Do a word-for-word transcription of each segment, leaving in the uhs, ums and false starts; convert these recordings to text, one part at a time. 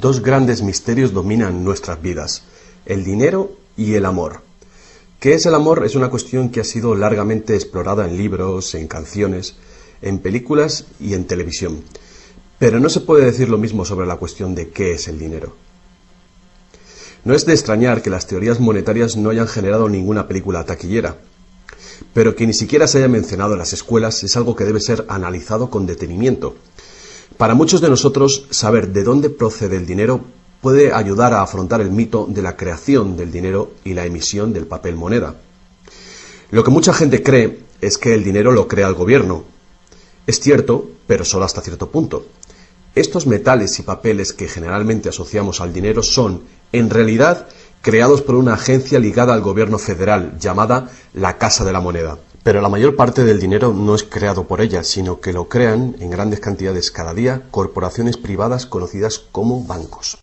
Dos grandes misterios dominan nuestras vidas: el dinero y el amor. ¿Qué es el amor? Es una cuestión que ha sido largamente explorada en libros, en canciones, en películas y en televisión. Pero no se puede decir lo mismo sobre la cuestión de qué es el dinero. No es de extrañar que las teorías monetarias no hayan generado ninguna película taquillera, pero que ni siquiera se haya mencionado en las escuelas es algo que debe ser analizado con detenimiento. Para muchos de nosotros, saber de dónde procede el dinero puede ayudar a afrontar el mito de la creación del dinero y la emisión del papel moneda. Lo que mucha gente cree es que el dinero lo crea el gobierno. Es cierto, pero solo hasta cierto punto. Estos metales y papeles que generalmente asociamos al dinero son, en realidad, creados por una agencia ligada al gobierno federal, llamada la Casa de la Moneda. Pero la mayor parte del dinero no es creado por ella, sino que lo crean en grandes cantidades cada día corporaciones privadas conocidas como bancos.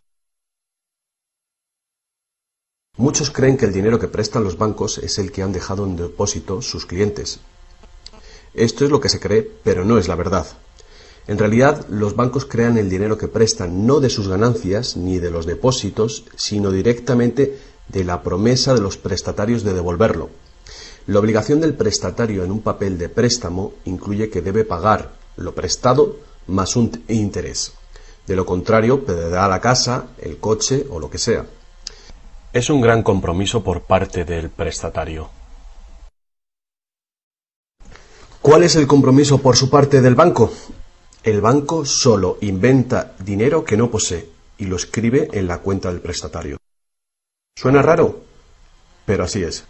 Muchos creen que el dinero que prestan los bancos es el que han dejado en depósito sus clientes. Esto es lo que se cree, pero no es la verdad. En realidad, los bancos crean el dinero que prestan no de sus ganancias ni de los depósitos, sino directamente de la promesa de los prestatarios de devolverlo. La obligación del prestatario en un papel de préstamo incluye que debe pagar lo prestado más un interés. De lo contrario, perderá la casa, el coche o lo que sea. Es un gran compromiso por parte del prestatario. ¿Cuál es el compromiso por su parte del banco? El banco solo inventa dinero que no posee y lo escribe en la cuenta del prestatario. ¿Suena raro? Pero así es.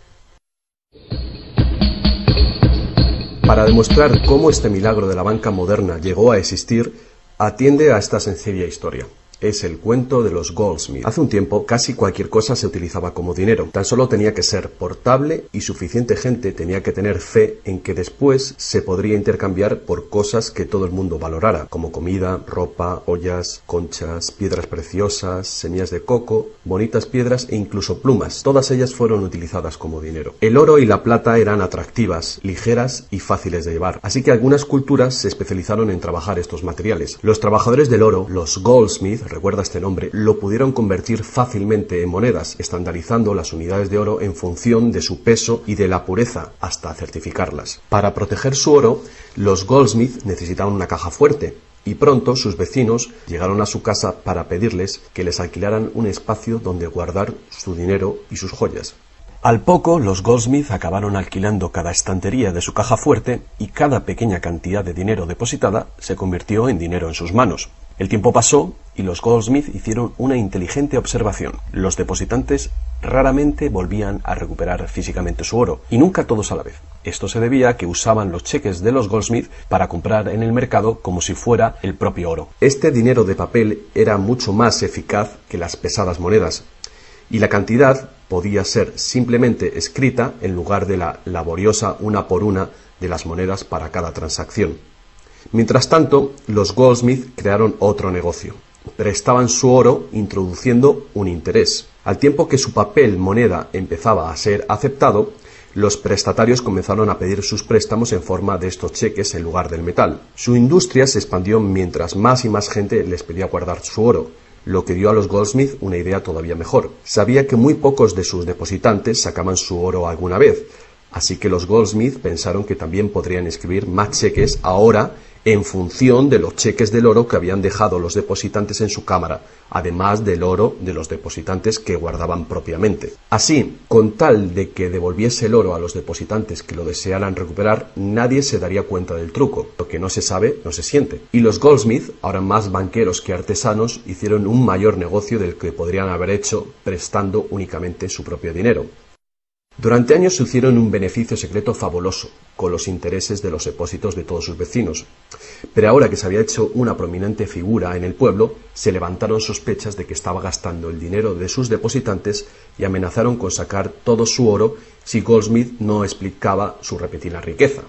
Para demostrar cómo este milagro de la banca moderna llegó a existir, atiende a esta sencilla historia. Es el cuento de los Goldsmith. Hace un tiempo, casi cualquier cosa se utilizaba como dinero. Tan solo tenía que ser portable y suficiente gente tenía que tener fe en que después se podría intercambiar por cosas que todo el mundo valorara, como comida, ropa, ollas, conchas, piedras preciosas, semillas de coco, bonitas piedras e incluso plumas. Todas ellas fueron utilizadas como dinero. El oro y la plata eran atractivas, ligeras y fáciles de llevar, así que algunas culturas se especializaron en trabajar estos materiales. Los trabajadores del oro, los Goldsmith, recuerda este nombre, lo pudieron convertir fácilmente en monedas, estandarizando las unidades de oro en función de su peso y de la pureza, hasta certificarlas. Para proteger su oro, los Goldsmith necesitaban una caja fuerte, y pronto sus vecinos llegaron a su casa para pedirles que les alquilaran un espacio donde guardar su dinero y sus joyas. Al poco, los Goldsmith acabaron alquilando cada estantería de su caja fuerte y cada pequeña cantidad de dinero depositada se convirtió en dinero en sus manos. El tiempo pasó y los Goldsmith hicieron una inteligente observación. Los depositantes raramente volvían a recuperar físicamente su oro, y nunca todos a la vez. Esto se debía a que usaban los cheques de los Goldsmith para comprar en el mercado como si fuera el propio oro. Este dinero de papel era mucho más eficaz que las pesadas monedas, y la cantidad podía ser simplemente escrita en lugar de la laboriosa una por una de las monedas para cada transacción. Mientras tanto, los Goldsmith crearon otro negocio. Prestaban su oro introduciendo un interés. Al tiempo que su papel moneda empezaba a ser aceptado, los prestatarios comenzaron a pedir sus préstamos en forma de estos cheques en lugar del metal. Su industria se expandió mientras más y más gente les pedía guardar su oro, lo que dio a los Goldsmith una idea todavía mejor. Sabía que muy pocos de sus depositantes sacaban su oro alguna vez, así que los Goldsmith pensaron que también podrían escribir más cheques ahora en función de los cheques del oro que habían dejado los depositantes en su cámara, además del oro de los depositantes que guardaban propiamente. Así, con tal de que devolviese el oro a los depositantes que lo desearan recuperar, nadie se daría cuenta del truco. Lo que no se sabe, no se siente. Y los Goldsmith, ahora más banqueros que artesanos, hicieron un mayor negocio del que podrían haber hecho prestando únicamente su propio dinero. Durante años se hicieron un beneficio secreto fabuloso, con los intereses de los depósitos de todos sus vecinos. Pero ahora que se había hecho una prominente figura en el pueblo, se levantaron sospechas de que estaba gastando el dinero de sus depositantes y amenazaron con sacar todo su oro si Goldsmith no explicaba su repentina riqueza.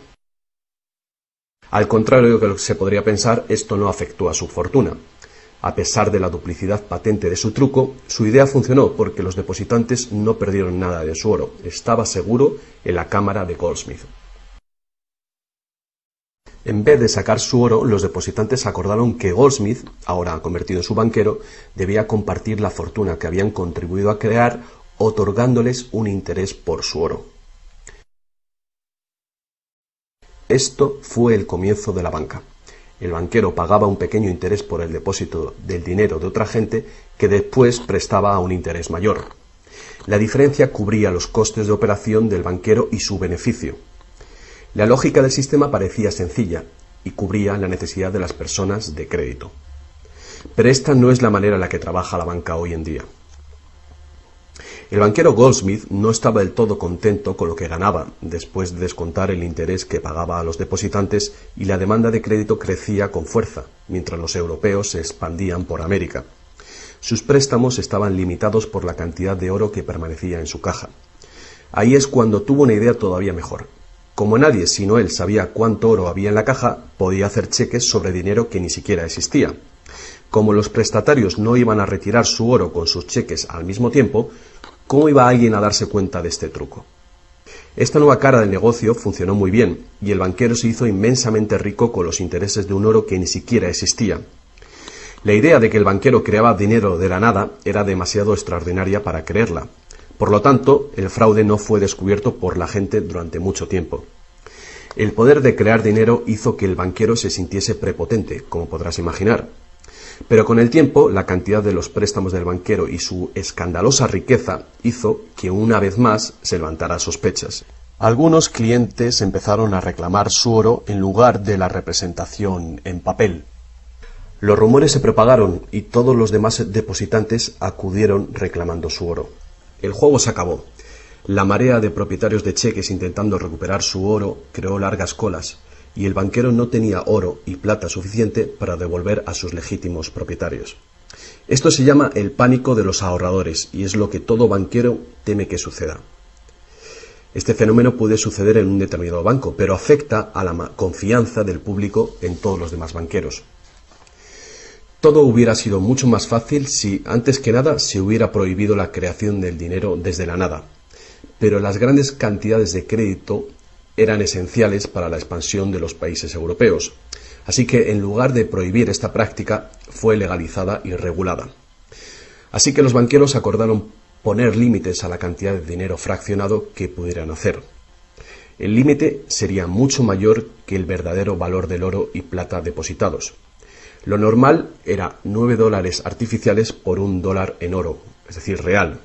Al contrario de lo que se podría pensar, esto no afectó a su fortuna. A pesar de la duplicidad patente de su truco, su idea funcionó porque los depositantes no perdieron nada de su oro. Estaba seguro en la cámara de Goldsmith. En vez de sacar su oro, los depositantes acordaron que Goldsmith, ahora convertido en su banquero, debía compartir la fortuna que habían contribuido a crear, otorgándoles un interés por su oro. Esto fue el comienzo de la banca. El banquero pagaba un pequeño interés por el depósito del dinero de otra gente que después prestaba a un interés mayor. La diferencia cubría los costes de operación del banquero y su beneficio. La lógica del sistema parecía sencilla y cubría la necesidad de las personas de crédito. Pero esta no es la manera en la que trabaja la banca hoy en día. El banquero Goldsmith no estaba del todo contento con lo que ganaba después de descontar el interés que pagaba a los depositantes, y la demanda de crédito crecía con fuerza, mientras los europeos se expandían por América. Sus préstamos estaban limitados por la cantidad de oro que permanecía en su caja. Ahí es cuando tuvo una idea todavía mejor. Como nadie sino él sabía cuánto oro había en la caja, podía hacer cheques sobre dinero que ni siquiera existía. Como los prestatarios no iban a retirar su oro con sus cheques al mismo tiempo, ¿cómo iba alguien a darse cuenta de este truco? Esta nueva cara del negocio funcionó muy bien, y el banquero se hizo inmensamente rico con los intereses de un oro que ni siquiera existía. La idea de que el banquero creaba dinero de la nada era demasiado extraordinaria para creerla. Por lo tanto, el fraude no fue descubierto por la gente durante mucho tiempo. El poder de crear dinero hizo que el banquero se sintiese prepotente, como podrás imaginar. Pero con el tiempo, la cantidad de los préstamos del banquero y su escandalosa riqueza hizo que una vez más se levantara sospechas. Algunos clientes empezaron a reclamar su oro en lugar de la representación en papel. Los rumores se propagaron y todos los demás depositantes acudieron reclamando su oro. El juego se acabó. La marea de propietarios de cheques intentando recuperar su oro creó largas colas, y el banquero no tenía oro y plata suficiente para devolver a sus legítimos propietarios. Esto se llama el pánico de los ahorradores, y es lo que todo banquero teme que suceda. Este fenómeno puede suceder en un determinado banco, pero afecta a la confianza del público en todos los demás banqueros. Todo hubiera sido mucho más fácil si, antes que nada, se hubiera prohibido la creación del dinero desde la nada. Pero las grandes cantidades de crédito eran esenciales para la expansión de los países europeos. Así que, en lugar de prohibir esta práctica, fue legalizada y regulada. Así que los banqueros acordaron poner límites a la cantidad de dinero fraccionado que pudieran hacer. El límite sería mucho mayor que el verdadero valor del oro y plata depositados. Lo normal era nueve dólares artificiales por un dólar en oro, es decir, real.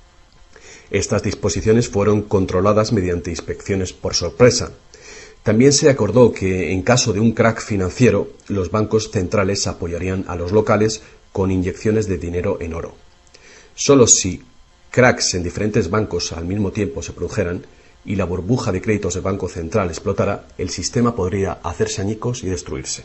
Estas disposiciones fueron controladas mediante inspecciones por sorpresa. También se acordó que, en caso de un crack financiero, los bancos centrales apoyarían a los locales con inyecciones de dinero en oro. Solo si cracks en diferentes bancos al mismo tiempo se produjeran y la burbuja de créditos del Banco Central explotara, el sistema podría hacerse añicos y destruirse.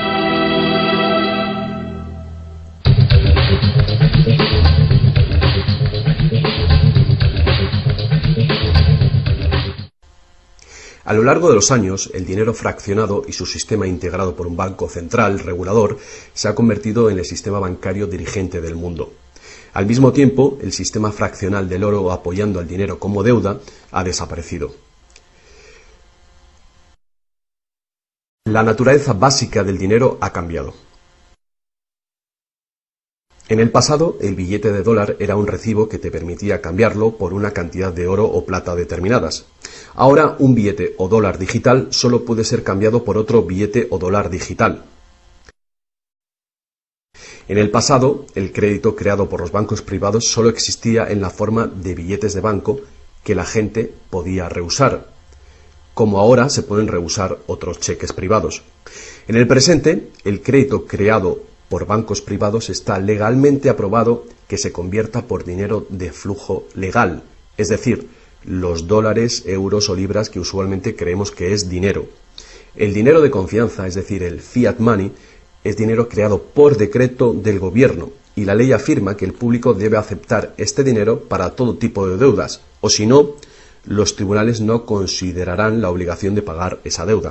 A lo largo de los años, el dinero fraccionado y su sistema integrado por un banco central regulador se ha convertido en el sistema bancario dirigente del mundo. Al mismo tiempo, el sistema fraccional del oro apoyando al dinero como deuda ha desaparecido. La naturaleza básica del dinero ha cambiado. En el pasado, el billete de dólar era un recibo que te permitía cambiarlo por una cantidad de oro o plata determinadas. Ahora, un billete o dólar digital solo puede ser cambiado por otro billete o dólar digital. En el pasado, el crédito creado por los bancos privados solo existía en la forma de billetes de banco que la gente podía rehusar, como ahora se pueden rehusar otros cheques privados. En el presente, el crédito creado por bancos privados está legalmente aprobado que se convierta por dinero de flujo legal, es decir, los dólares, euros o libras que usualmente creemos que es dinero. El dinero de confianza, es decir, el fiat money, es dinero creado por decreto del gobierno, y la ley afirma que el público debe aceptar este dinero para todo tipo de deudas, o si no, los tribunales no considerarán la obligación de pagar esa deuda.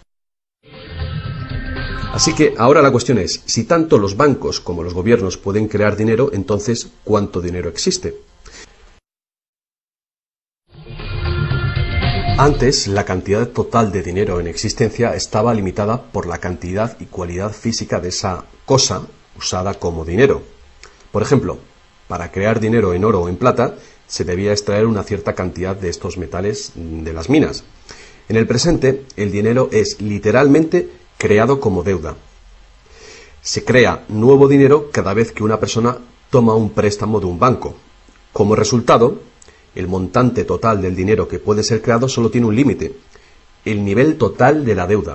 Así que ahora la cuestión es, si tanto los bancos como los gobiernos pueden crear dinero, entonces, ¿cuánto dinero existe? Antes, la cantidad total de dinero en existencia estaba limitada por la cantidad y cualidad física de esa cosa usada como dinero. Por ejemplo, para crear dinero en oro o en plata, se debía extraer una cierta cantidad de estos metales de las minas. En el presente, el dinero es literalmente creado como deuda. Se crea nuevo dinero cada vez que una persona toma un préstamo de un banco. Como resultado, el montante total del dinero que puede ser creado solo tiene un límite: el nivel total de la deuda.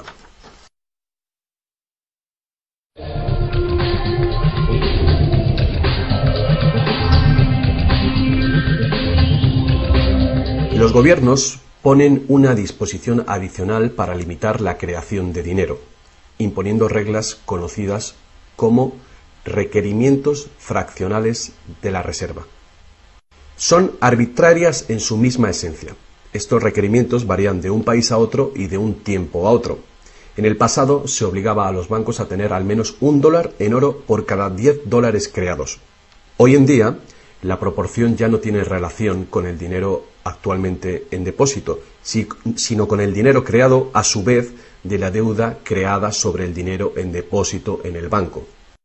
Los gobiernos ponen una disposición adicional para limitar la creación de dinero, imponiendo reglas conocidas como requerimientos fraccionales de la reserva. Son arbitrarias en su misma esencia. Estos requerimientos varían de un país a otro y de un tiempo a otro. En el pasado se obligaba a los bancos a tener al menos un dólar en oro por cada diez dólares creados. Hoy en día, la proporción ya no tiene relación con el dinero actualmente en depósito, sino con el dinero creado a su vez de la deuda creada sobre el dinero en depósito en el banco.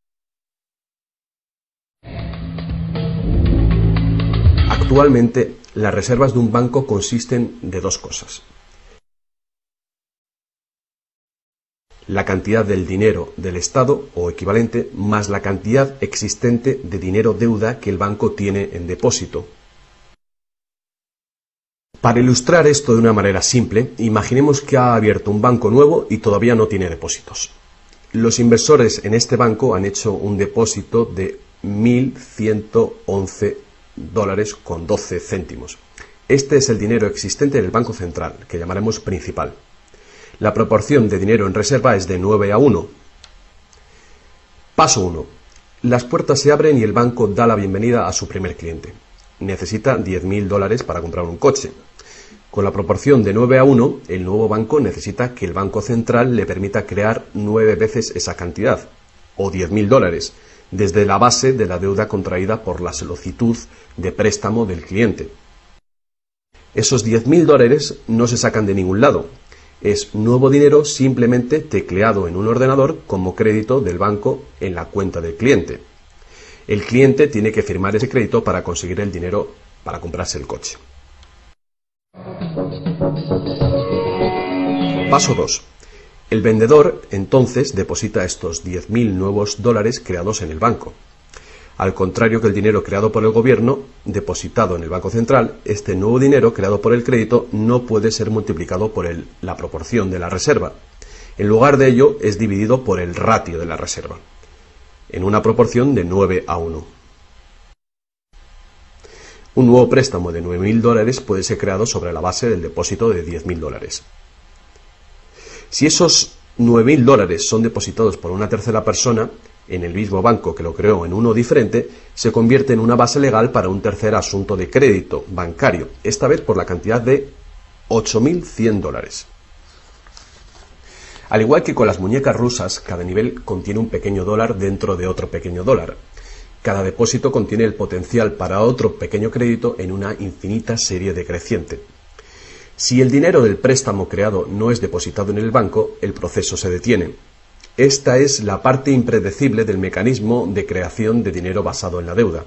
Actualmente, las reservas de un banco consisten de dos cosas: la cantidad del dinero del Estado o equivalente más la cantidad existente de dinero deuda que el banco tiene en depósito. Para ilustrar esto de una manera simple, imaginemos que ha abierto un banco nuevo y todavía no tiene depósitos. Los inversores en este banco han hecho un depósito de mil ciento once dólares con doce céntimos. Este es el dinero existente en el Banco Central, que llamaremos principal. La proporción de dinero en reserva es de nueve a uno. Paso uno. Las puertas se abren y el banco da la bienvenida a su primer cliente. Necesita diez mil dólares para comprar un coche. Con la proporción de nueve a uno, el nuevo banco necesita que el Banco Central le permita crear nueve veces esa cantidad, o diez mil dólares, desde la base de la deuda contraída por la solicitud de préstamo del cliente. Esos diez mil dólares no se sacan de ningún lado. Es nuevo dinero simplemente tecleado en un ordenador como crédito del banco en la cuenta del cliente. El cliente tiene que firmar ese crédito para conseguir el dinero para comprarse el coche. Paso dos. El vendedor entonces deposita estos diez mil nuevos dólares creados en el banco. Al contrario que el dinero creado por el gobierno, depositado en el Banco Central, este nuevo dinero creado por el crédito no puede ser multiplicado por el, la proporción de la reserva. En lugar de ello, es dividido por el ratio de la reserva, en una proporción de nueve a uno. Un nuevo préstamo de nueve mil dólares puede ser creado sobre la base del depósito de diez mil dólares. Si esos nueve mil dólares son depositados por una tercera persona en el mismo banco que lo creó en uno diferente, se convierte en una base legal para un tercer asunto de crédito bancario, esta vez por la cantidad de ocho mil cien dólares. Al igual que con las muñecas rusas, cada nivel contiene un pequeño dólar dentro de otro pequeño dólar. Cada depósito contiene el potencial para otro pequeño crédito en una infinita serie decreciente. Si el dinero del préstamo creado no es depositado en el banco, el proceso se detiene. Esta es la parte impredecible del mecanismo de creación de dinero basado en la deuda.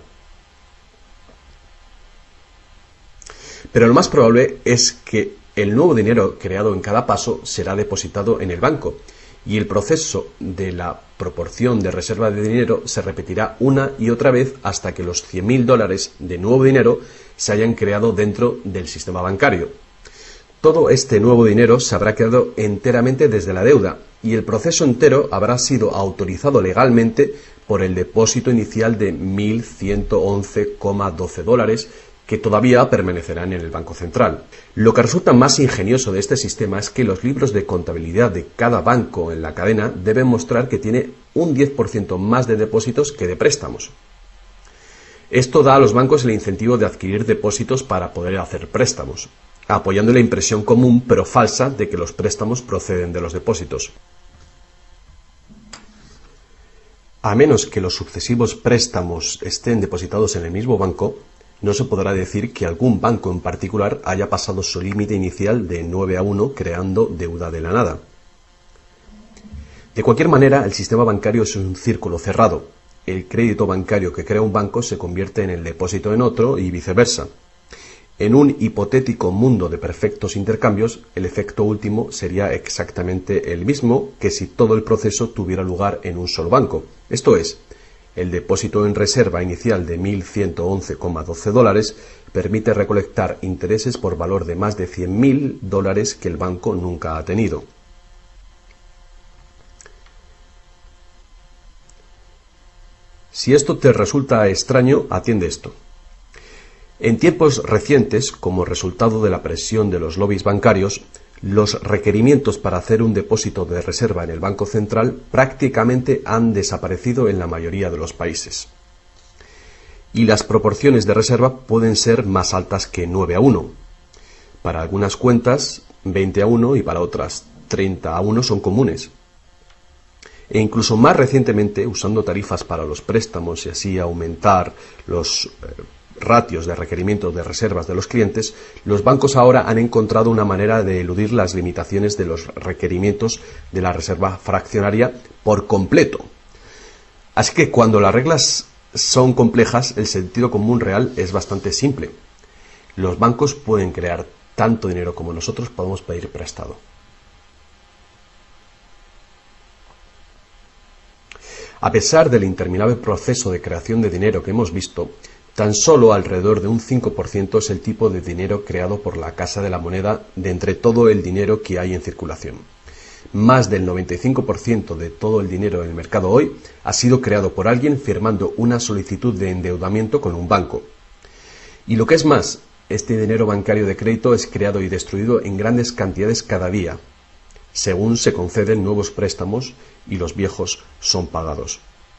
Pero lo más probable es que el nuevo dinero creado en cada paso será depositado en el banco, y el proceso de la proporción de reserva de dinero se repetirá una y otra vez hasta que los cien mil dólares de nuevo dinero se hayan creado dentro del sistema bancario. Todo este nuevo dinero se habrá creado enteramente desde la deuda, y el proceso entero habrá sido autorizado legalmente por el depósito inicial de mil ciento once coma doce dólares que todavía permanecerán en el Banco Central. Lo que resulta más ingenioso de este sistema es que los libros de contabilidad de cada banco en la cadena deben mostrar que tiene un diez por ciento más de depósitos que de préstamos. Esto da a los bancos el incentivo de adquirir depósitos para poder hacer préstamos, apoyando la impresión común pero falsa de que los préstamos proceden de los depósitos. A menos que los sucesivos préstamos estén depositados en el mismo banco, no se podrá decir que algún banco en particular haya pasado su límite inicial de nueve a uno creando deuda de la nada. De cualquier manera, el sistema bancario es un círculo cerrado. El crédito bancario que crea un banco se convierte en el depósito en otro y viceversa. En un hipotético mundo de perfectos intercambios, el efecto último sería exactamente el mismo que si todo el proceso tuviera lugar en un solo banco. Esto es, el depósito en reserva inicial de mil ciento once coma doce dólares permite recolectar intereses por valor de más de cien mil dólares que el banco nunca ha tenido. Si esto te resulta extraño, atiende esto. En tiempos recientes, como resultado de la presión de los lobbies bancarios, los requerimientos para hacer un depósito de reserva en el Banco Central prácticamente han desaparecido en la mayoría de los países. Y las proporciones de reserva pueden ser más altas que nueve a uno. Para algunas cuentas, veinte a uno y para otras, treinta a uno son comunes. E incluso más recientemente, usando tarifas para los préstamos y así aumentar los eh, ratios de requerimientos de reservas de los clientes, los bancos ahora han encontrado una manera de eludir las limitaciones de los requerimientos de la reserva fraccionaria por completo. Así que cuando las reglas son complejas, el sentido común real es bastante simple. Los bancos pueden crear tanto dinero como nosotros podemos pedir prestado. A pesar del interminable proceso de creación de dinero que hemos visto, tan solo alrededor de un cinco por ciento es el tipo de dinero creado por la Casa de la Moneda de entre todo el dinero que hay en circulación. Más del noventa y cinco por ciento de todo el dinero en el mercado hoy ha sido creado por alguien firmando una solicitud de endeudamiento con un banco. Y lo que es más, este dinero bancario de crédito es creado y destruido en grandes cantidades cada día, según se conceden nuevos préstamos y los viejos son pagados.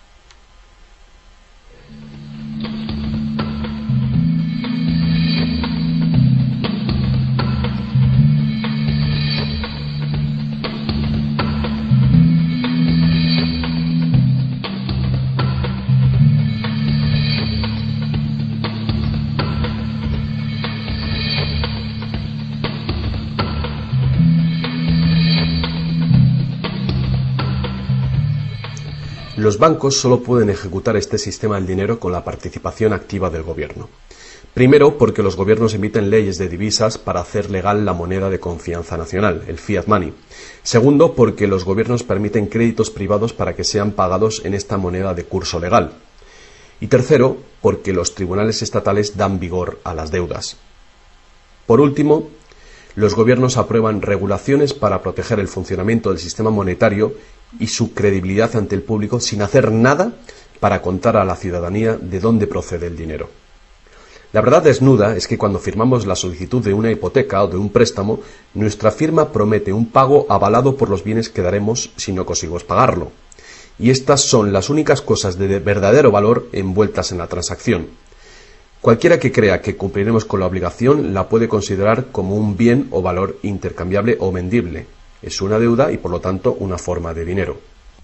Los bancos solo pueden ejecutar este sistema del dinero con la participación activa del gobierno. Primero, porque los gobiernos emiten leyes de divisas para hacer legal la moneda de confianza nacional, el fiat money. Segundo, porque los gobiernos permiten créditos privados para que sean pagados en esta moneda de curso legal. Y tercero, porque los tribunales estatales dan vigor a las deudas. Por último, los gobiernos aprueban regulaciones para proteger el funcionamiento del sistema monetario y su credibilidad ante el público sin hacer nada para contar a la ciudadanía de dónde procede el dinero. La verdad desnuda es que cuando firmamos la solicitud de una hipoteca o de un préstamo, nuestra firma promete un pago avalado por los bienes que daremos si no conseguimos pagarlo. Y estas son las únicas cosas de verdadero valor envueltas en la transacción. Cualquiera que crea que cumpliremos con la obligación la puede considerar como un bien o valor intercambiable o vendible. Es una deuda y por lo tanto una forma de dinero.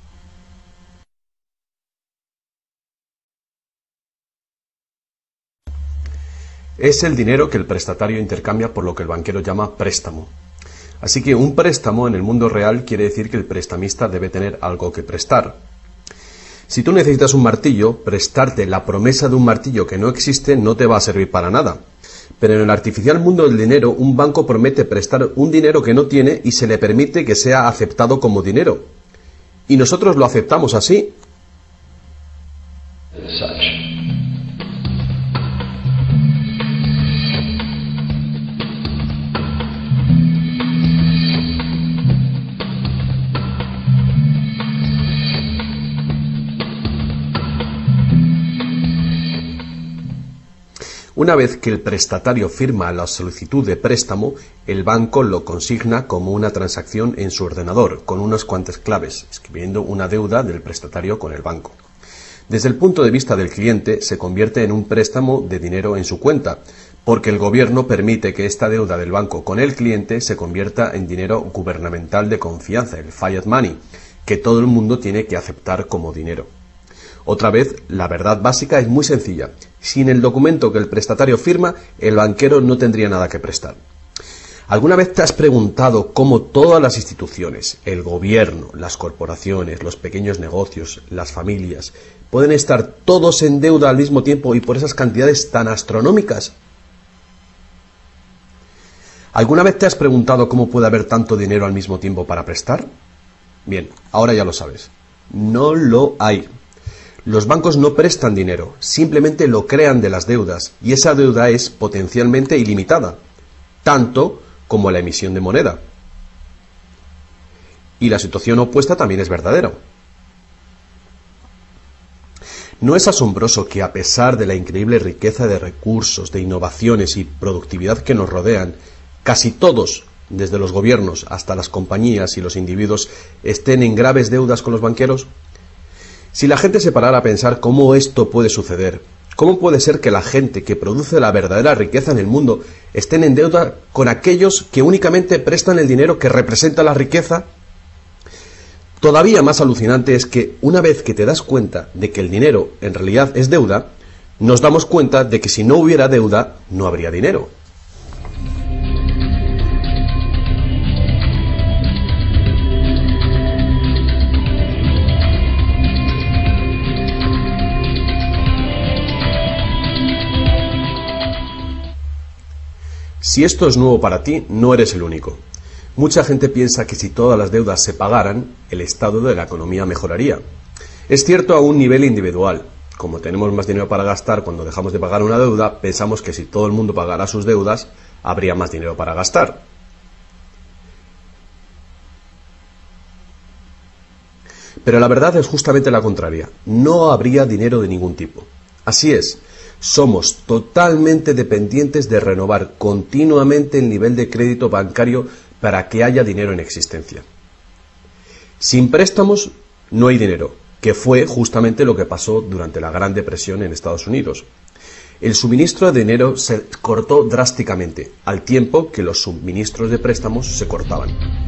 Es el dinero que el prestatario intercambia por lo que el banquero llama préstamo. Así que un préstamo en el mundo real quiere decir que el prestamista debe tener algo que prestar. Si tú necesitas un martillo, prestarte la promesa de un martillo que no existe no te va a servir para nada. Pero en el artificial mundo del dinero, un banco promete prestar un dinero que no tiene y se le permite que sea aceptado como dinero. Y nosotros lo aceptamos así. Una vez que el prestatario firma la solicitud de préstamo, el banco lo consigna como una transacción en su ordenador, con unas cuantas claves, escribiendo una deuda del prestatario con el banco. Desde el punto de vista del cliente, se convierte en un préstamo de dinero en su cuenta, porque el gobierno permite que esta deuda del banco con el cliente se convierta en dinero gubernamental de confianza, el fiat money, que todo el mundo tiene que aceptar como dinero. Otra vez, la verdad básica es muy sencilla. Sin el documento que el prestatario firma, el banquero no tendría nada que prestar. ¿Alguna vez te has preguntado cómo todas las instituciones, el gobierno, las corporaciones, los pequeños negocios, las familias, pueden estar todos en deuda al mismo tiempo y por esas cantidades tan astronómicas? ¿Alguna vez te has preguntado cómo puede haber tanto dinero al mismo tiempo para prestar? Bien, ahora ya lo sabes. No lo hay. Los bancos no prestan dinero, simplemente lo crean de las deudas, y esa deuda es potencialmente ilimitada, tanto como la emisión de moneda. Y la situación opuesta también es verdadera. ¿No es asombroso que a pesar de la increíble riqueza de recursos, de innovaciones y productividad que nos rodean, casi todos, desde los gobiernos hasta las compañías y los individuos, estén en graves deudas con los banqueros? Si la gente se parara a pensar cómo esto puede suceder, ¿cómo puede ser que la gente que produce la verdadera riqueza en el mundo estén en deuda con aquellos que únicamente prestan el dinero que representa la riqueza? Todavía más alucinante es que una vez que te das cuenta de que el dinero en realidad es deuda, nos damos cuenta de que si no hubiera deuda, no habría dinero. Si esto es nuevo para ti, no eres el único. Mucha gente piensa que si todas las deudas se pagaran, el estado de la economía mejoraría. Es cierto a un nivel individual. Como tenemos más dinero para gastar cuando dejamos de pagar una deuda, pensamos que si todo el mundo pagara sus deudas, habría más dinero para gastar. Pero la verdad es justamente la contraria. No habría dinero de ningún tipo. Así es. Somos totalmente dependientes de renovar continuamente el nivel de crédito bancario para que haya dinero en existencia. Sin préstamos no hay dinero, que fue justamente lo que pasó durante la Gran Depresión en Estados Unidos. El suministro de dinero se cortó drásticamente, al tiempo que los suministros de préstamos se cortaban.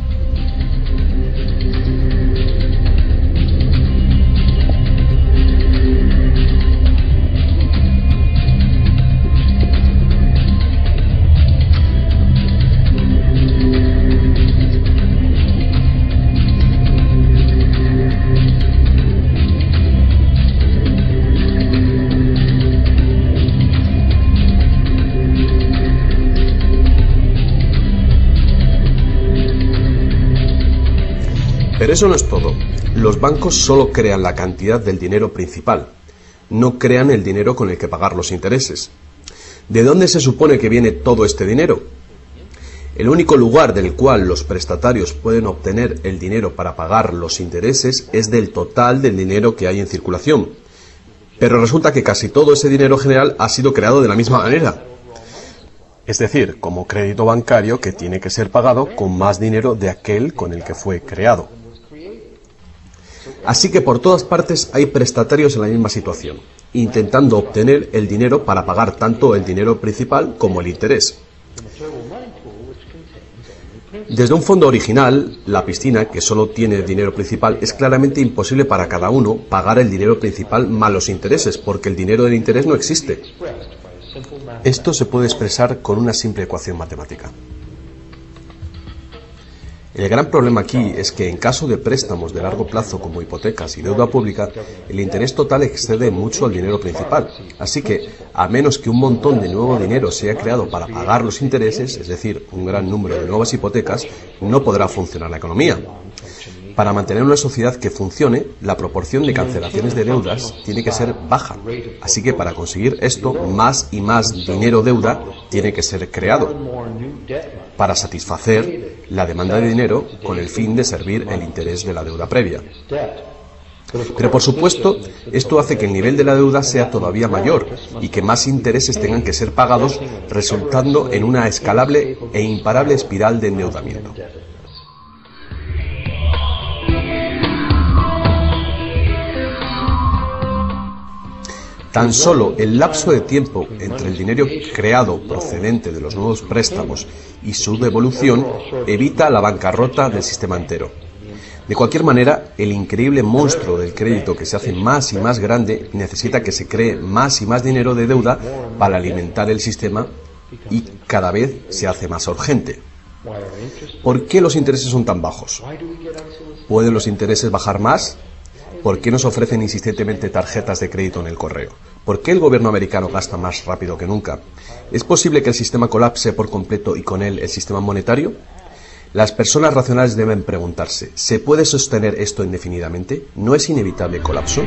Pero eso no es todo. Los bancos solo crean la cantidad del dinero principal. No crean el dinero con el que pagar los intereses. ¿De dónde se supone que viene todo este dinero? El único lugar del cual los prestatarios pueden obtener el dinero para pagar los intereses es del total del dinero que hay en circulación. Pero resulta que casi todo ese dinero general ha sido creado de la misma manera. Es decir, como crédito bancario que tiene que ser pagado con más dinero de aquel con el que fue creado. Así que por todas partes hay prestatarios en la misma situación, intentando obtener el dinero para pagar tanto el dinero principal como el interés. Desde un fondo original, la piscina, que solo tiene dinero principal, es claramente imposible para cada uno pagar el dinero principal más los intereses, porque el dinero del interés no existe. Esto se puede expresar con una simple ecuación matemática. El gran problema aquí es que en caso de préstamos de largo plazo como hipotecas y deuda pública, el interés total excede mucho al dinero principal. Así que, a menos que un montón de nuevo dinero sea creado para pagar los intereses, es decir, un gran número de nuevas hipotecas, no podrá funcionar la economía. Para mantener una sociedad que funcione, la proporción de cancelaciones de deudas tiene que ser baja. Así que para conseguir esto, más y más dinero deuda tiene que ser creado para satisfacer la demanda de dinero con el fin de servir el interés de la deuda previa. Pero por supuesto, esto hace que el nivel de la deuda sea todavía mayor y que más intereses tengan que ser pagados, resultando en una escalable e imparable espiral de endeudamiento. Tan solo el lapso de tiempo entre el dinero creado procedente de los nuevos préstamos y su devolución evita la bancarrota del sistema entero. De cualquier manera, el increíble monstruo del crédito que se hace más y más grande necesita que se cree más y más dinero de deuda para alimentar el sistema y cada vez se hace más urgente. ¿Por qué los intereses son tan bajos? ¿Pueden los intereses bajar más? ¿Por qué nos ofrecen insistentemente tarjetas de crédito en el correo? ¿Por qué el gobierno americano gasta más rápido que nunca? ¿Es posible que el sistema colapse por completo y con él el sistema monetario? Las personas racionales deben preguntarse, ¿se puede sostener esto indefinidamente? ¿No es inevitable el colapso?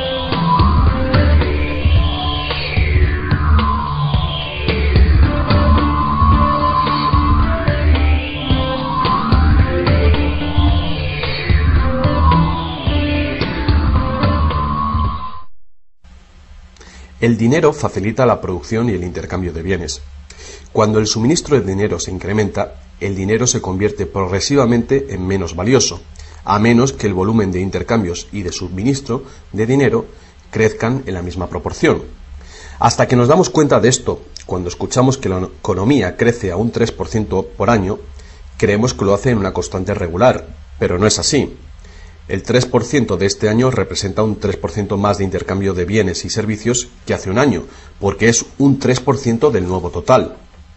El dinero facilita la producción y el intercambio de bienes. Cuando el suministro de dinero se incrementa, el dinero se convierte progresivamente en menos valioso, a menos que el volumen de intercambios y de suministro de dinero crezcan en la misma proporción. Hasta que nos damos cuenta de esto, cuando escuchamos que la economía crece a un tres por ciento por año, creemos que lo hace en una constante regular, pero no es así. El tres por ciento de este año representa un tres por ciento más de intercambio de bienes y servicios que hace un año, porque es un tres por ciento del nuevo total.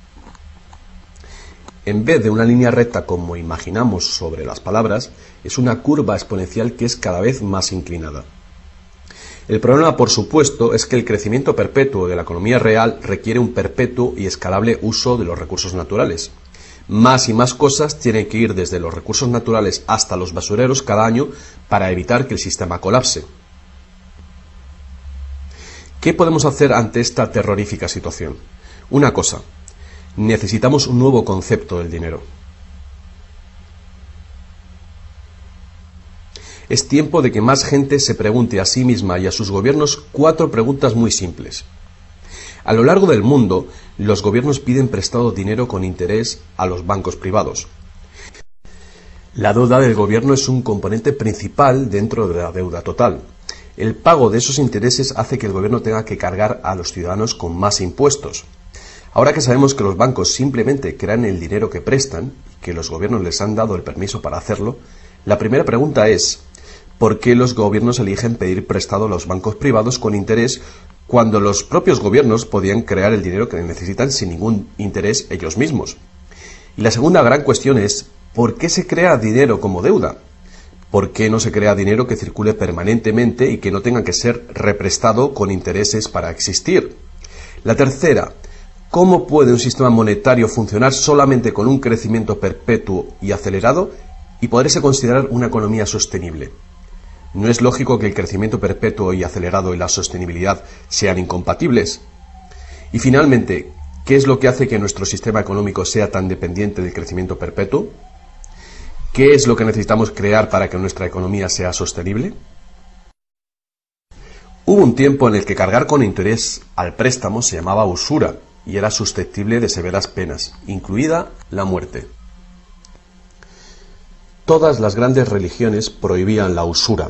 En vez de una línea recta como imaginamos sobre las palabras, es una curva exponencial que es cada vez más inclinada. El problema, por supuesto, es que el crecimiento perpetuo de la economía real requiere un perpetuo y escalable uso de los recursos naturales. Más y más cosas tienen que ir desde los recursos naturales hasta los basureros cada año para evitar que el sistema colapse. ¿Qué podemos hacer ante esta terrorífica situación? Una cosa. Necesitamos un nuevo concepto del dinero. Es tiempo de que más gente se pregunte a sí misma y a sus gobiernos cuatro preguntas muy simples. A lo largo del mundo, los gobiernos piden prestado dinero con interés a los bancos privados. La deuda del gobierno es un componente principal dentro de la deuda total. El pago de esos intereses hace que el gobierno tenga que cargar a los ciudadanos con más impuestos. Ahora que sabemos que los bancos simplemente crean el dinero que prestan, y que los gobiernos les han dado el permiso para hacerlo, la primera pregunta es, ¿por qué los gobiernos eligen pedir prestado a los bancos privados con interés cuando los propios gobiernos podían crear el dinero que necesitan sin ningún interés ellos mismos? Y la segunda gran cuestión es, ¿por qué se crea dinero como deuda? ¿Por qué no se crea dinero que circule permanentemente y que no tenga que ser represtado con intereses para existir? La tercera, ¿cómo puede un sistema monetario funcionar solamente con un crecimiento perpetuo y acelerado y poderse considerar una economía sostenible? ¿No es lógico que el crecimiento perpetuo y acelerado y la sostenibilidad sean incompatibles? Y finalmente, ¿qué es lo que hace que nuestro sistema económico sea tan dependiente del crecimiento perpetuo? ¿Qué es lo que necesitamos crear para que nuestra economía sea sostenible? Hubo un tiempo en el que cargar con interés al préstamo se llamaba usura y era susceptible de severas penas, incluida la muerte. Todas las grandes religiones prohibían la usura.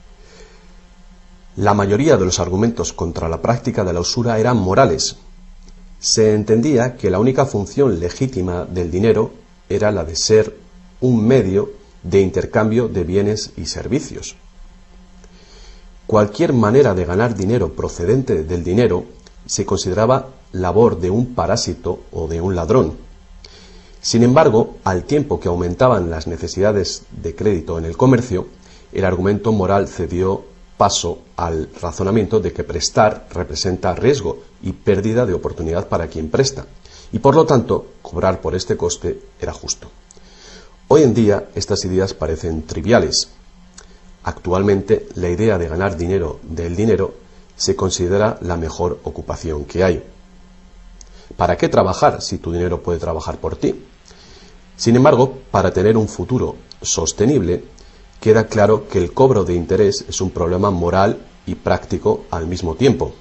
La mayoría de los argumentos contra la práctica de la usura eran morales. Se entendía que la única función legítima del dinero era la de ser un medio de intercambio de bienes y servicios. Cualquier manera de ganar dinero procedente del dinero se consideraba labor de un parásito o de un ladrón. Sin embargo, al tiempo que aumentaban las necesidades de crédito en el comercio, el argumento moral cedió paso al razonamiento de que prestar representa riesgo y pérdida de oportunidad para quien presta, y por lo tanto, cobrar por este coste era justo. Hoy en día, estas ideas parecen triviales. Actualmente, la idea de ganar dinero del dinero se considera la mejor ocupación que hay. ¿Para qué trabajar si tu dinero puede trabajar por ti? Sin embargo, para tener un futuro sostenible, queda claro que el cobro de interés es un problema moral y práctico al mismo tiempo.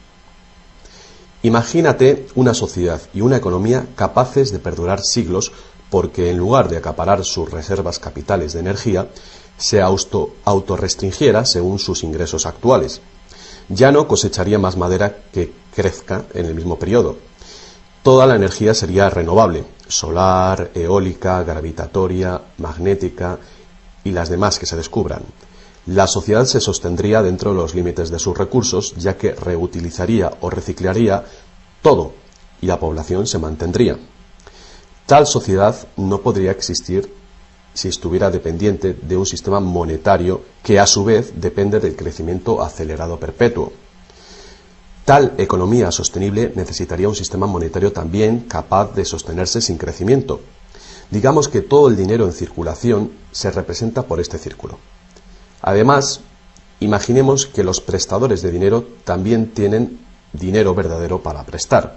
Imagínate una sociedad y una economía capaces de perdurar siglos porque en lugar de acaparar sus reservas capitales de energía, se auto, autorrestringiera según sus ingresos actuales. Ya no cosecharía más madera que crezca en el mismo periodo. Toda la energía sería renovable, solar, eólica, gravitatoria, magnética, y las demás que se descubran. La sociedad se sostendría dentro de los límites de sus recursos, ya que reutilizaría o reciclaría todo y la población se mantendría. Tal sociedad no podría existir si estuviera dependiente de un sistema monetario que a su vez depende del crecimiento acelerado perpetuo. Tal economía sostenible necesitaría un sistema monetario también capaz de sostenerse sin crecimiento. Digamos que todo el dinero en circulación se representa por este círculo. Además, imaginemos que los prestadores de dinero también tienen dinero verdadero para prestar.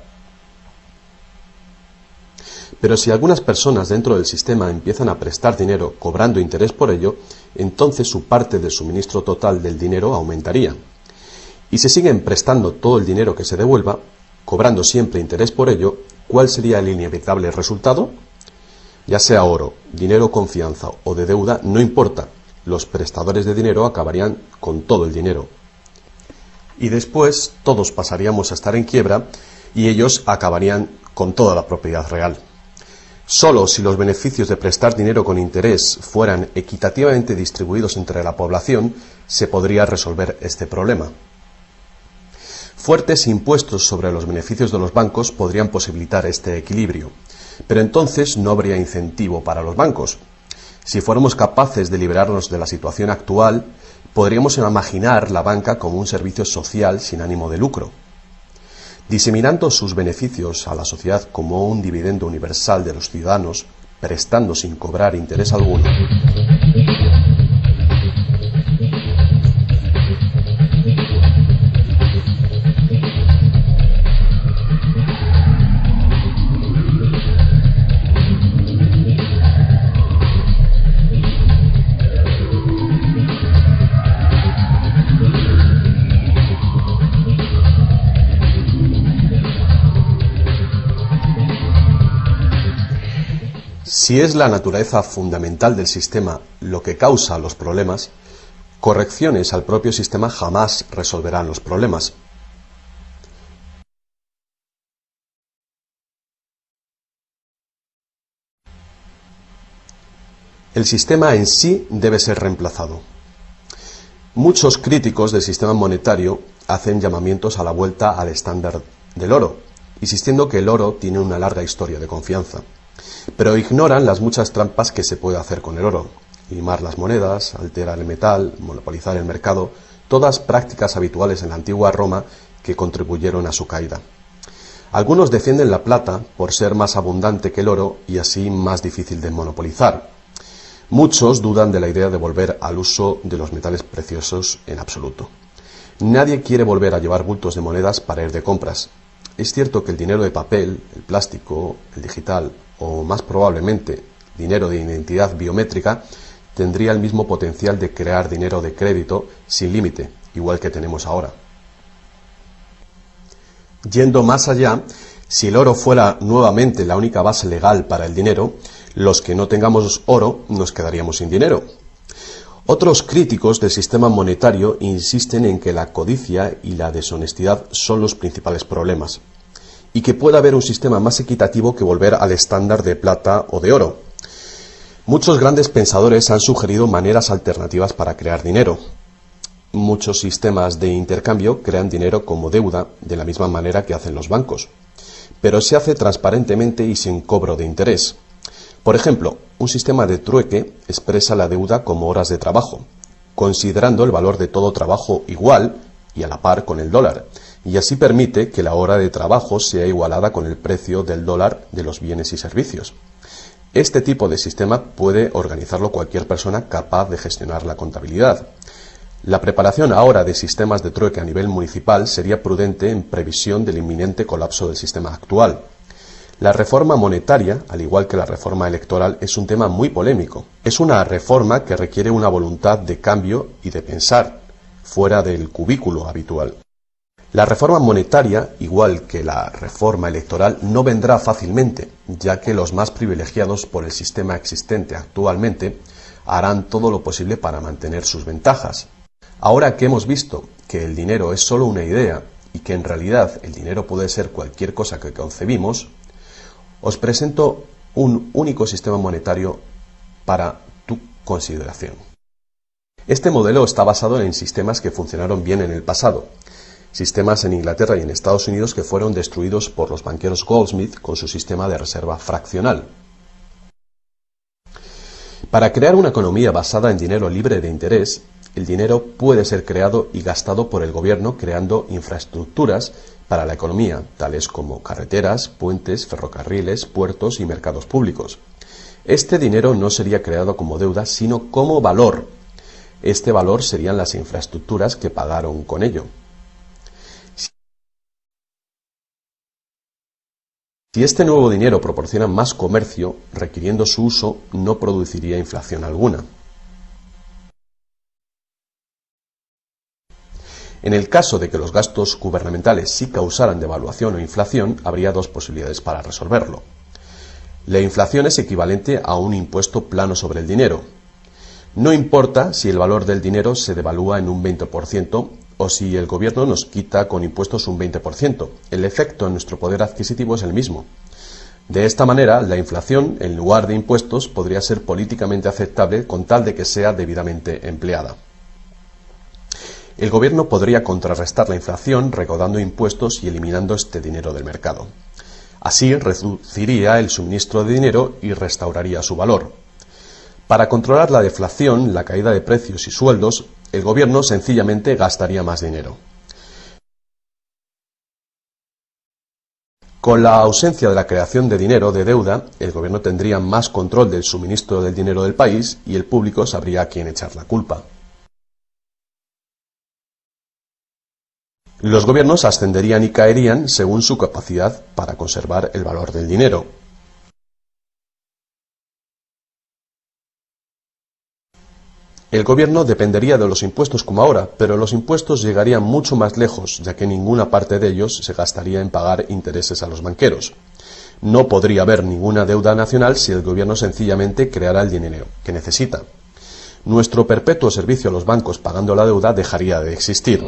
Pero si algunas personas dentro del sistema empiezan a prestar dinero cobrando interés por ello, entonces su parte del suministro total del dinero aumentaría. Y si siguen prestando todo el dinero que se devuelva, cobrando siempre interés por ello, ¿cuál sería el inevitable resultado? Ya sea oro, dinero confianza o de deuda, no importa, los prestadores de dinero acabarían con todo el dinero. Y después todos pasaríamos a estar en quiebra y ellos acabarían con toda la propiedad real. Solo si los beneficios de prestar dinero con interés fueran equitativamente distribuidos entre la población, se podría resolver este problema. Fuertes impuestos sobre los beneficios de los bancos podrían posibilitar este equilibrio, pero entonces no habría incentivo para los bancos. Si fuéramos capaces de liberarnos de la situación actual, podríamos imaginar la banca como un servicio social sin ánimo de lucro. Diseminando sus beneficios a la sociedad como un dividendo universal de los ciudadanos, prestando sin cobrar interés alguno. Si es la naturaleza fundamental del sistema lo que causa los problemas, correcciones al propio sistema jamás resolverán los problemas. El sistema en sí debe ser reemplazado. Muchos críticos del sistema monetario hacen llamamientos a la vuelta al estándar del oro, insistiendo que el oro tiene una larga historia de confianza. Pero ignoran las muchas trampas que se puede hacer con el oro: limar las monedas, alterar el metal, monopolizar el mercado, todas prácticas habituales en la antigua Roma que contribuyeron a su caída. Algunos defienden la plata por ser más abundante que el oro y así más difícil de monopolizar. Muchos dudan de la idea de volver al uso de los metales preciosos en absoluto. Nadie quiere volver a llevar bultos de monedas para ir de compras. Es cierto que el dinero de papel, el plástico, el digital o más probablemente dinero de identidad biométrica tendría el mismo potencial de crear dinero de crédito sin límite, igual que tenemos ahora. Yendo más allá, si el oro fuera nuevamente la única base legal para el dinero, los que no tengamos oro nos quedaríamos sin dinero. Otros críticos del sistema monetario insisten en que la codicia y la deshonestidad son los principales problemas, y que puede haber un sistema más equitativo que volver al estándar de plata o de oro. Muchos grandes pensadores han sugerido maneras alternativas para crear dinero. Muchos sistemas de intercambio crean dinero como deuda, de la misma manera que hacen los bancos, pero se hace transparentemente y sin cobro de interés. Por ejemplo, un sistema de trueque expresa la deuda como horas de trabajo, considerando el valor de todo trabajo igual y a la par con el dólar, y así permite que la hora de trabajo sea igualada con el precio del dólar de los bienes y servicios. Este tipo de sistema puede organizarlo cualquier persona capaz de gestionar la contabilidad. La preparación ahora de sistemas de trueque a nivel municipal sería prudente en previsión del inminente colapso del sistema actual. La reforma monetaria, al igual que la reforma electoral, es un tema muy polémico. Es una reforma que requiere una voluntad de cambio y de pensar fuera del cubículo habitual. La reforma monetaria, igual que la reforma electoral, no vendrá fácilmente, ya que los más privilegiados por el sistema existente actualmente harán todo lo posible para mantener sus ventajas. Ahora que hemos visto que el dinero es solo una idea y que en realidad el dinero puede ser cualquier cosa que concebimos, os presento un único sistema monetario para tu consideración. Este modelo está basado en sistemas que funcionaron bien en el pasado, sistemas en Inglaterra y en Estados Unidos que fueron destruidos por los banqueros Goldsmith con su sistema de reserva fraccional. Para crear una economía basada en dinero libre de interés, el dinero puede ser creado y gastado por el gobierno creando infraestructuras para la economía, tales como carreteras, puentes, ferrocarriles, puertos y mercados públicos. Este dinero no sería creado como deuda, sino como valor. Este valor serían las infraestructuras que pagaron con ello. Si este nuevo dinero proporciona más comercio, requiriendo su uso, no produciría inflación alguna. En el caso de que los gastos gubernamentales sí causaran devaluación o inflación, habría dos posibilidades para resolverlo. La inflación es equivalente a un impuesto plano sobre el dinero. No importa si el valor del dinero se devalúa en un veinte por ciento o si el gobierno nos quita con impuestos un veinte por ciento. El efecto en nuestro poder adquisitivo es el mismo. De esta manera, la inflación, en lugar de impuestos, podría ser políticamente aceptable con tal de que sea debidamente empleada. El gobierno podría contrarrestar la inflación recaudando impuestos y eliminando este dinero del mercado. Así reduciría el suministro de dinero y restauraría su valor. Para controlar la deflación, la caída de precios y sueldos, el gobierno sencillamente gastaría más dinero. Con la ausencia de la creación de dinero de deuda, el gobierno tendría más control del suministro del dinero del país y el público sabría a quién echar la culpa. Los gobiernos ascenderían y caerían según su capacidad para conservar el valor del dinero. El gobierno dependería de los impuestos como ahora, pero los impuestos llegarían mucho más lejos, ya que ninguna parte de ellos se gastaría en pagar intereses a los banqueros. No podría haber ninguna deuda nacional si el gobierno sencillamente creara el dinero que necesita. Nuestro perpetuo servicio a los bancos pagando la deuda dejaría de existir.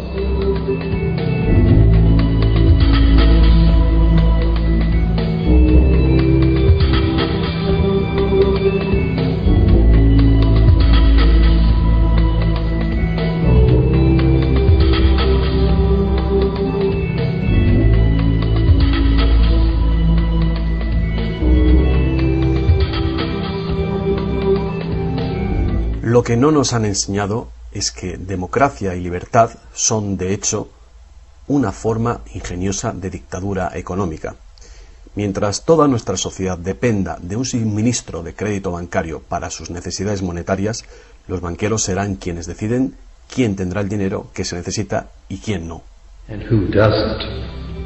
Lo que no nos han enseñado es que democracia y libertad son, de hecho, una forma ingeniosa de dictadura económica. Mientras toda nuestra sociedad dependa de un suministro de crédito bancario para sus necesidades monetarias, los banqueros serán quienes deciden quién tendrá el dinero que se necesita y quién no. And who doesn't.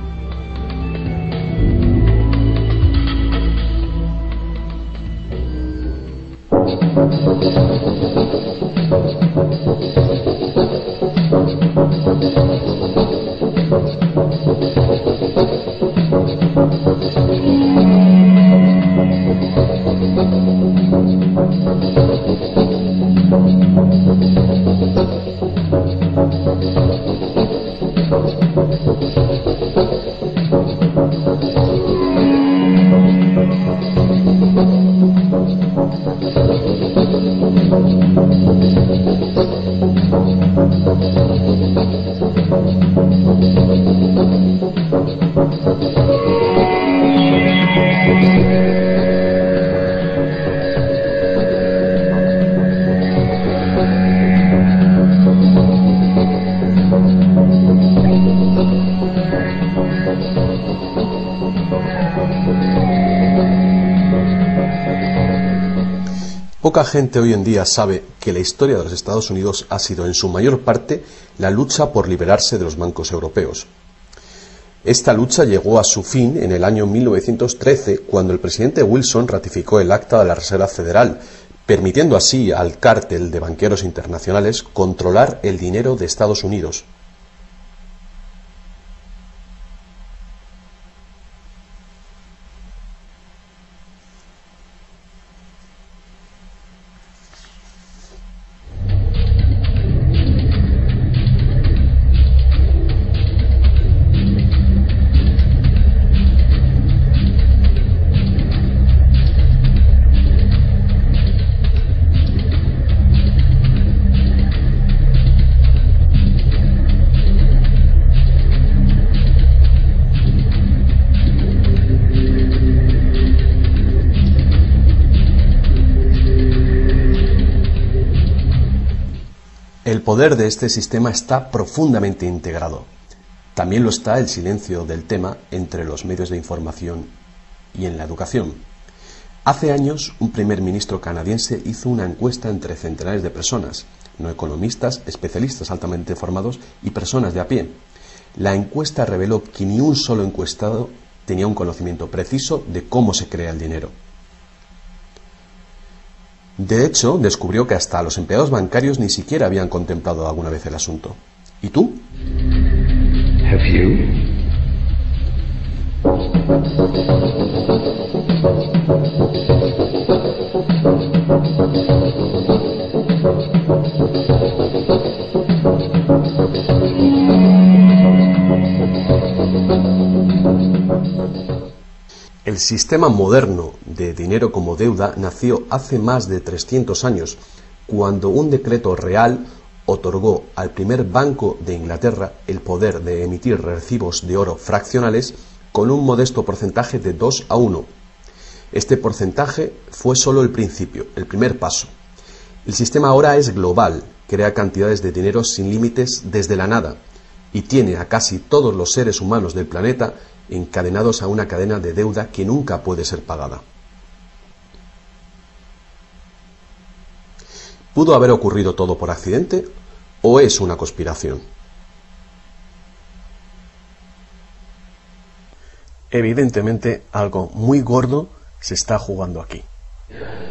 Poca gente hoy en día sabe que la historia de los Estados Unidos ha sido en su mayor parte la lucha por liberarse de los bancos europeos. Esta lucha llegó a su fin en el año mil novecientos trece, cuando el presidente Wilson ratificó el Acta de la Reserva Federal, permitiendo así al cártel de banqueros internacionales controlar el dinero de Estados Unidos. poder de este sistema está profundamente integrado. También lo está el silencio del tema entre los medios de información y en la educación. Hace años, un primer ministro canadiense hizo una encuesta entre centenares de personas, no economistas, especialistas altamente formados y personas de a pie. La encuesta reveló que ni un solo encuestado tenía un conocimiento preciso de cómo se crea el dinero. De hecho, descubrió que hasta los empleados bancarios ni siquiera habían contemplado alguna vez el asunto. ¿Y tú? Have you? El sistema moderno de dinero como deuda nació hace más de trescientos años, cuando un decreto real otorgó al primer Banco de Inglaterra el poder de emitir recibos de oro fraccionales con un modesto porcentaje de dos a uno. Este porcentaje fue solo el principio, el primer paso. El sistema ahora es global, crea cantidades de dinero sin límites desde la nada y tiene a casi todos los seres humanos del planeta encadenados a una cadena de deuda que nunca puede ser pagada. ¿Pudo haber ocurrido todo por accidente o es una conspiración? Evidentemente, algo muy gordo se está jugando aquí.